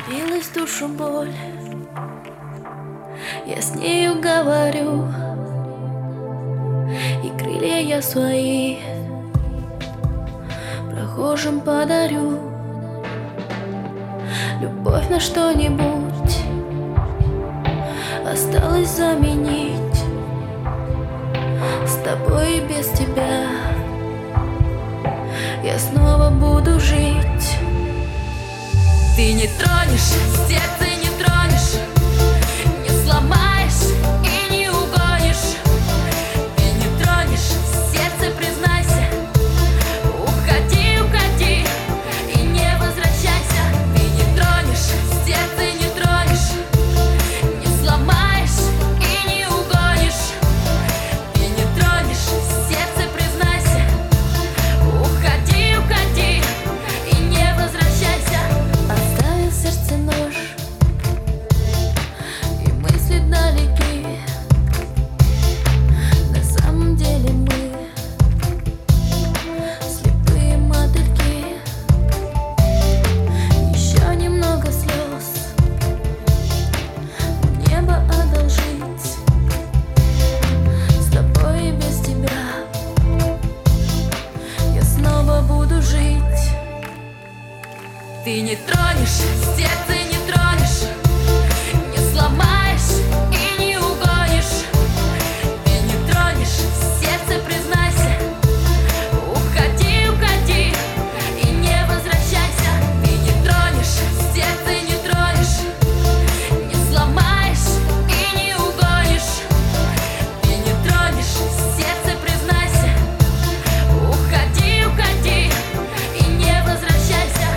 Билась в душу боль, я с нею говорю, и крылья я свои прохожим подарю. Любовь на что-нибудь осталось заменить. С тобой и без тебя я снова буду жить. Ты не тронешь, сердце не тронешь, не сломаешь и не угонишь. Ты не тронешь, сердце признайся, уходи, уходи и не возвращайся. Ты не тронешь, сердце не тронешь, не сломаешь и не угонишь. Ты не тронешь, сердце признайся, уходи, уходи и не возвращайся. Оставил в сердце нож, и мысли далеки. На самом деле мы слепые мотыльки. Еще немного слез небо одолжить. С тобой и без тебя я снова буду жить. Ты не тронешь, сердце не тронешь, не сломаешь и не угонишь. Ты не тронешь, сердце признайся, уходи, уходи и не возвращайся. Ты не тронешь, сердце не тронешь, не сломаешь и не угонишь. Ты не тронешь, сердце признайся, уходи, уходи и не возвращайся.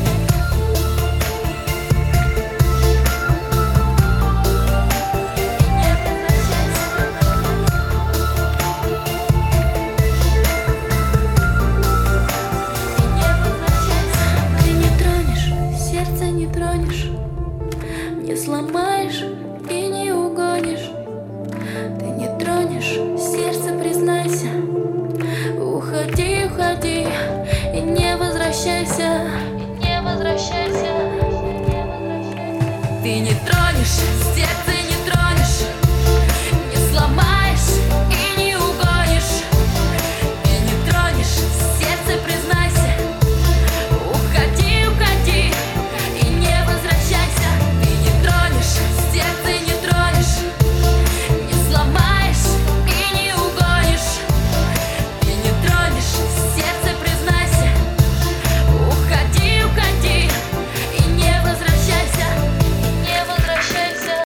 Ты не тронешь, сердце не тронешь, не сломаешь и не угонишь. Ты не тронешь, сердце признайся, уходи, уходи и не возвращайся. И не возвращайся. Ты не